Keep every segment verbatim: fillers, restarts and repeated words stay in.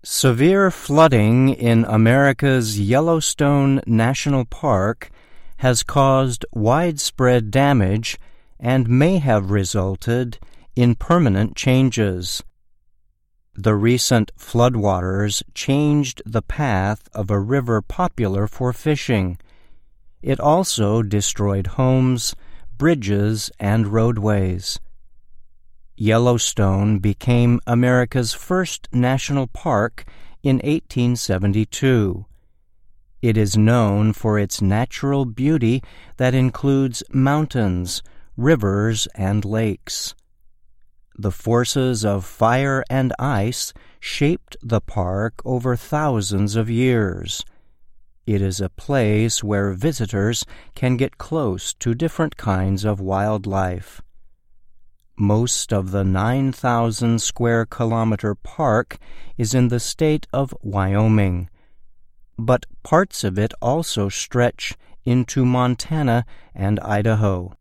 Severe flooding in America's Yellowstone National Park has caused widespread damage and may have resulted in permanent changes. The recent floodwaters changed the path of a river popular for fishing. It also destroyed homes, bridges, and roadways. Yellowstone became America's first national park in eighteen seventy-two. It is known for its natural beauty that includes mountains, rivers, and lakes. The forces of fire and ice shaped the park over thousands of years. It is a place where visitors can get close to different kinds of wildlife. Most of the nine thousand square kilometer park is in the state of Wyoming, but parts of it also stretch into Montana and Idaho.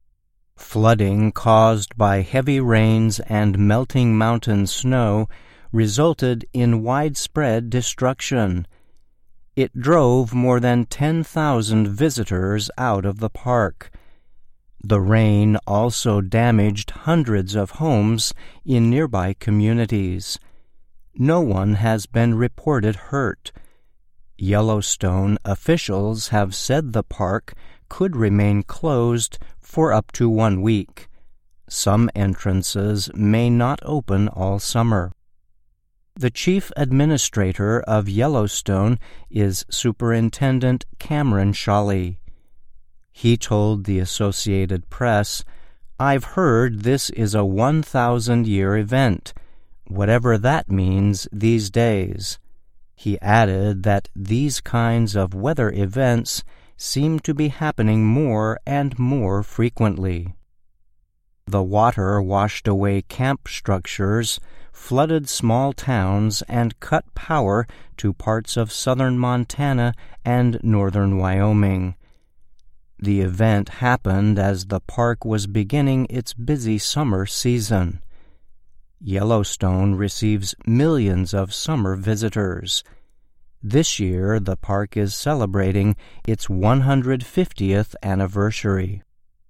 Flooding caused by heavy rains and melting mountain snow resulted in widespread destruction. It drove more than ten thousand visitors out of the park. The rain also damaged hundreds of homes in nearby communities. No one has been reported hurt. Yellowstone officials have said the park could remain closed for up to one week. Some entrances may not open all summer. The chief administrator of Yellowstone is Superintendent Cameron Shawley. He told the Associated Press, "I've heard this is a one thousand year event, whatever that means these days." He added that these kinds of weather events seem to be happening more and more frequently. The water washed away camp structures, flooded small towns, and cut power to parts of southern Montana and northern Wyoming. The event happened as the park was beginning its busy summer season. Yellowstone receives millions of summer visitors. This year, the park is celebrating its one hundred fiftieth anniversary.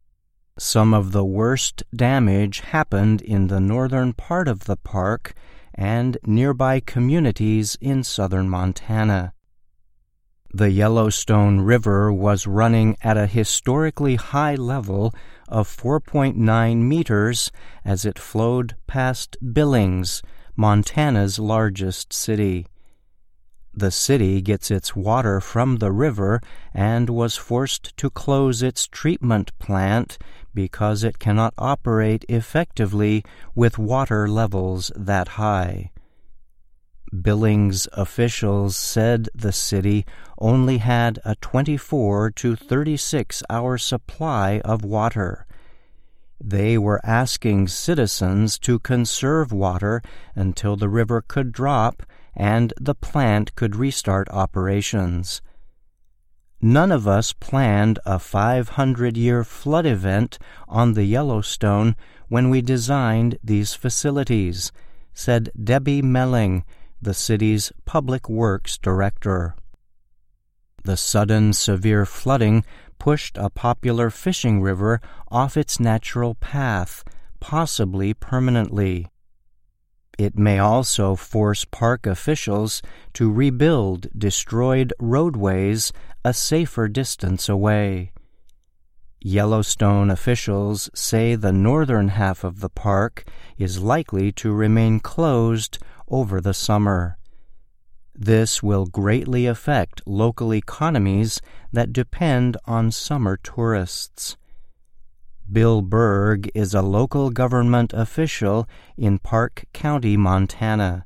Some of the worst damage happened in the northern part of the park and nearby communities in southern Montana. The Yellowstone River was running at a historically high level of four point nine meters as it flowed past Billings, Montana's largest city. The city gets its water from the river and was forced to close its treatment plant because it cannot operate effectively with water levels that high. Billings officials said the city only had a twenty-four to thirty-six hour supply of water. They were asking citizens to conserve water until the river could drop and the plant could restart operations. None of us planned a five hundred year flood event on the Yellowstone when we designed these facilities, said Debbie Melling, the city's public works director. The sudden severe flooding pushed a popular fishing river off its natural path, possibly permanently. It may also force park officials to rebuild destroyed roadways a safer distance away. Yellowstone officials say the northern half of the park is likely to remain closed over the summer. This will greatly affect local economies that depend on summer tourists. Bill Berg is a local government official in Park County, Montana.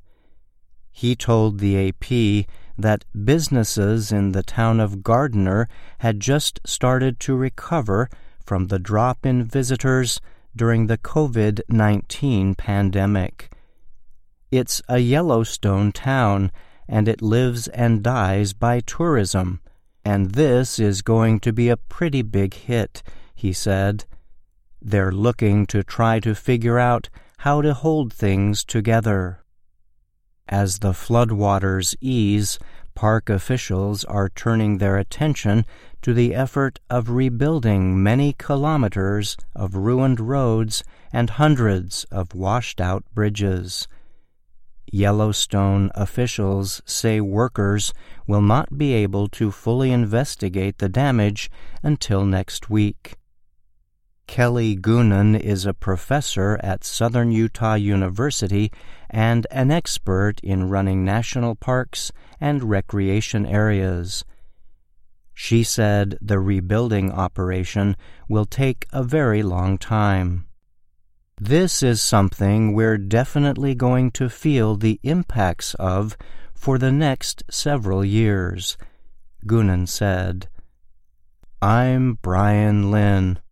He told the A P that businesses in the town of Gardner had just started to recover from the drop in visitors during the COVID nineteen pandemic. It's a Yellowstone town, and it lives and dies by tourism, and this is going to be a pretty big hit, he said. They're looking to try to figure out how to hold things together. As the floodwaters ease, park officials are turning their attention to the effort of rebuilding many kilometers of ruined roads and hundreds of washed-out bridges. Yellowstone officials say workers will not be able to fully investigate the damage until next week. Kelly Goonan is a professor at Southern Utah University and an expert in running national parks and recreation areas. She said the rebuilding operation will take a very long time. This is something we're definitely going to feel the impacts of for the next several years, Goonan said. I'm Brian Lynn.